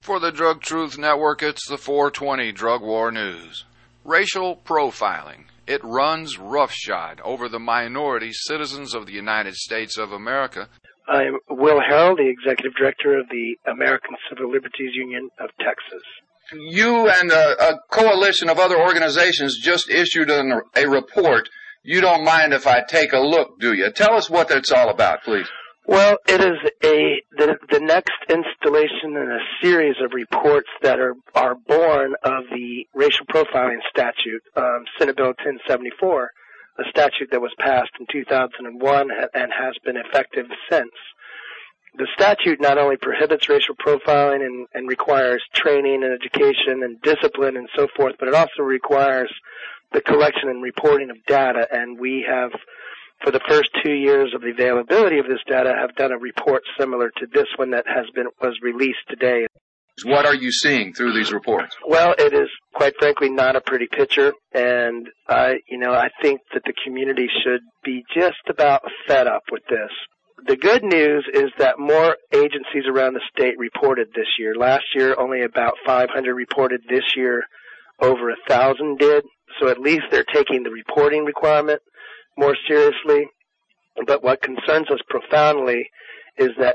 For the Drug Truth Network, it's the 420 Drug War News. Racial profiling. It runs roughshod over the minority citizens of the United States of America. I'm Will Harrell, the Executive Director of the American Civil Liberties Union of Texas. You and a coalition of other organizations just issued a report. You don't mind if I take a look, do you? Tell us what that's all about, please. Well, it is the next installation in a series of reports that are born of the racial profiling statute, Senate Bill 1074, a statute that was passed in 2001 and has been effective since. The statute not only prohibits racial profiling and requires training and education and discipline and so forth, but it also requires the collection and reporting of data, and we have, for the first 2 years of the availability of this data, have done a report similar to this one that was released today. What are you seeing through these reports? Well, it is, quite frankly, not a pretty picture, and I think that the community should be just about fed up with this. The good news is that more agencies around the state reported this year. Last year, only about 500 reported. This year, over 1,000 did. So at least they're taking the reporting requirement more seriously. But what concerns us profoundly is that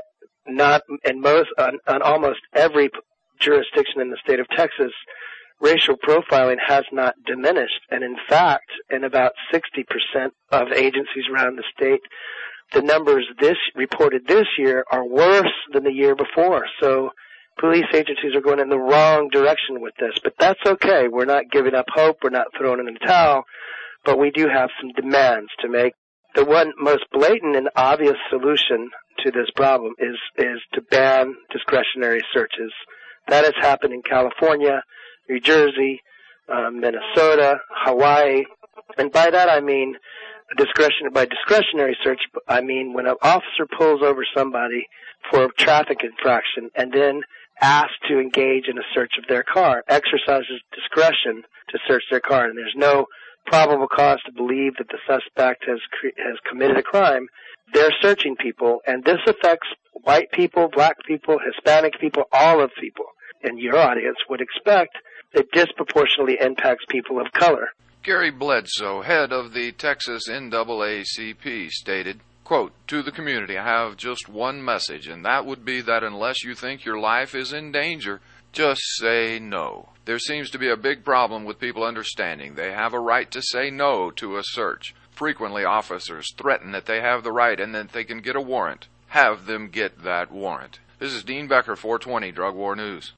on almost every jurisdiction in the state of Texas, racial profiling has not diminished. And in fact, in about 60% of agencies around the state, the numbers reported this year are worse than the year before. So police agencies are going in the wrong direction with this. But that's okay. We're not giving up hope. We're not throwing in the towel. But we do have some demands to make. The one most blatant and obvious solution to this problem is to ban discretionary searches. That has happened in California, New Jersey, Minnesota, Hawaii. And by that I mean by discretionary search, I mean when an officer pulls over somebody for a traffic infraction and then asks to engage in a search of their car, exercises discretion to search their car, and there's no probable cause to believe that the suspect has committed a crime, they're searching people, and this affects white people, black people, Hispanic people, all of people. And your audience would expect it disproportionately impacts people of color. Gary Bledsoe, head of the Texas NAACP, stated, quote, "To the community, I have just one message, and that would be that unless you think your life is in danger, just say no. There seems to be a big problem with people understanding they have a right to say no to a search. Frequently, officers threaten that they have the right and that they can get a warrant. Have them get that warrant." This is Dean Becker, 420 Drug War News.